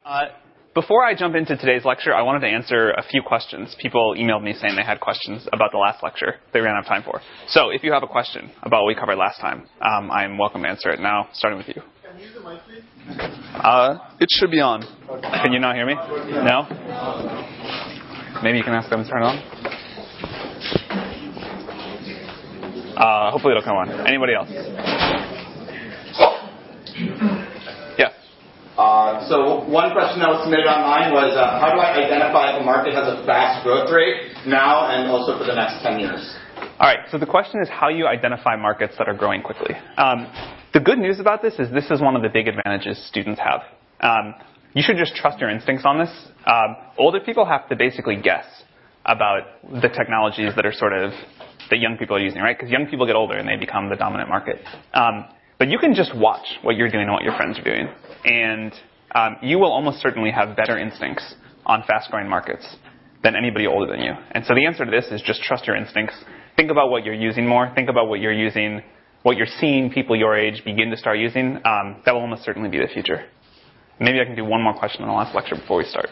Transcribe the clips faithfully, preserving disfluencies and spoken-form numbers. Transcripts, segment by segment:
Uh, before I jump into today's lecture, I wanted to answer a few questions. People emailed me saying they had questions about the last lecture they ran out of time for. So if you have a question about what we covered last time, um, I'm welcome to answer it now, starting with you. Can you use the mic, please? Uh, it should be on. Can you not hear me? No? Maybe you can ask them to turn it on? Uh, hopefully it'll come on. Anybody else? Yes. Uh, so one question that was submitted online was, uh, how do I identify if a market has a fast growth rate now and also for the next ten years? All right, so the question is how you identify markets that are growing quickly. Um, the good news about this is this is one of the big advantages students have. Um, you should just trust your instincts on this. Um, older people have to basically guess about the technologies that are sort of that young people are using, right? Because young people get older and they become the dominant market. Um, but you can just watch what you're doing and what your friends are doing. And um, you will almost certainly have better instincts on fast-growing markets than anybody older than you. And so the answer to this is just trust your instincts. Think about what you're using more. Think about what you're using, what you're seeing people your age begin to start using. Um, that will almost certainly be the future. Maybe I can do one more question on the last lecture before we start.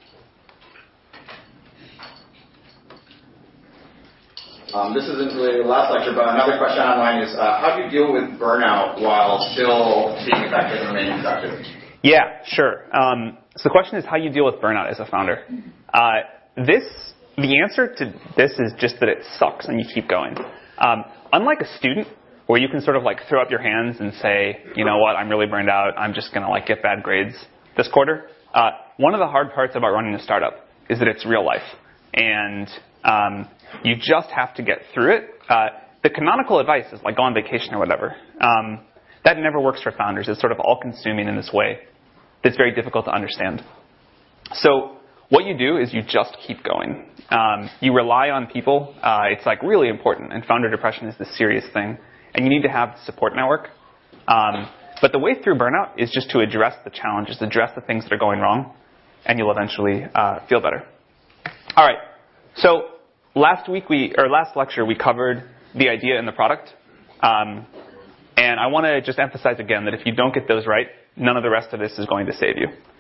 Um, this isn't related to the last lecture, but another question online is, uh, how do you deal with burnout while still being effective and remaining productive? Yeah, sure. Um, so the question is how you deal with burnout as a founder. Uh, this, the answer to this is just that it sucks and you keep going. Um, unlike a student, where you can sort of like throw up your hands and say, you know what, I'm really burned out. I'm just going to like get bad grades this quarter. Uh, one of the hard parts about running a startup is that it's real life. And um, you just have to get through it. Uh, the canonical advice is like go on vacation or whatever. Um, that never works for founders. It's sort of all-consuming in this way that's very difficult to understand. So what you do is you just keep going. Um, you rely on people. Uh, it's like really important. And founder depression is this serious thing. And you need to have a support network. Um, but the way through burnout is just to address the challenges, address the things that are going wrong, and you'll eventually uh, feel better. All right. So last week we, or last lecture, we covered the idea and the product. Um, and I want to just emphasize again that if you don't get those right, none of the rest of this is going to save you.